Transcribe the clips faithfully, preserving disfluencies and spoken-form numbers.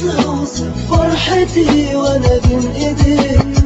توصف فرحتي وانا بين ايديك.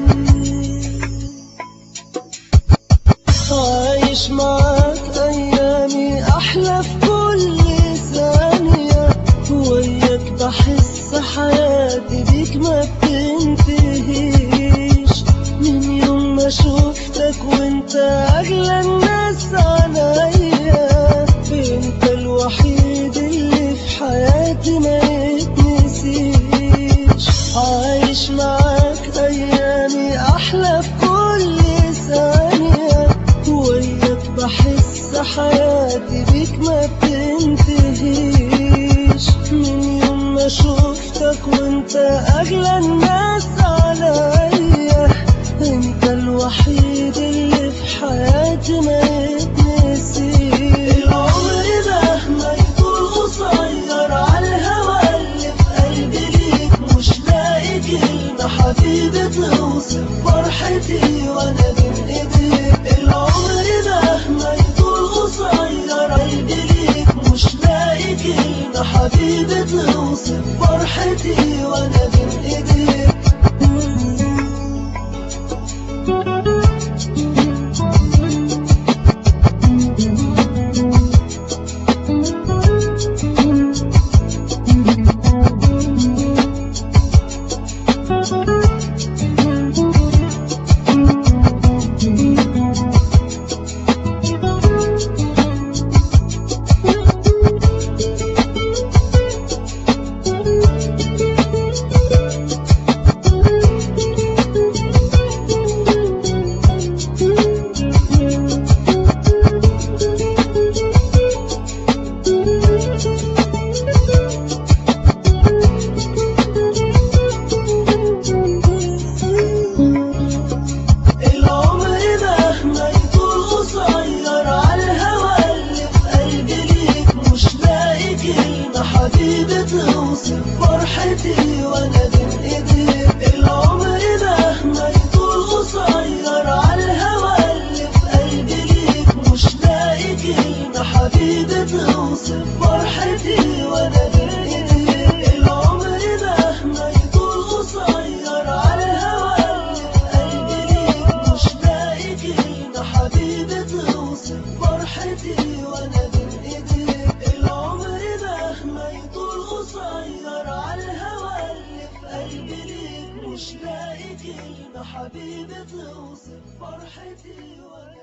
عايش معاك ايامي احلى في كل ثانية، وياك بحس حياتي بيك ما بتنتهيش. من يوم ما شوفتك وانت اغلى الناس عليا، انت الوحيد اللي في حياتي ما يتنسيش. عايش معاك ايامي احلى في كل ثانية، وياك بحس حياتي بيك ما بتنتهيش. من يوم ما شوفتك وانت اغلى الناس عليا، انت الوحيد اللي في حياتي ما يتنسيش. العمر مهما يطول قصير عالهوى اللي في قلبي ليك، مش لاقي كلمة حبيبي توصف فرحتي وانا بين ايديك. العمر مهما يطول قصير قلبي ليك، مش لاقي كلمة حبيبي توصف فرحتي وانا بين ايديك. حبيبي توصف فرحتي وانا بين ايديك. العمر مهما يطول قصير عالهوى اللي في قلبي ليك، مش لاقي كلمة حبيبي توصف فرحتي وانا بين ايديك. العمر مهما يطول قصير عالهوى اللي في قلبي ليك، مش لاقي كلمة حبيبي توصف فرحتي وانا بين ايديك. العمر مهما يطول قصير عالهوى اللي في قلبي ليك، مش لاقي كلمة حبيبي توصف فرحتي وانا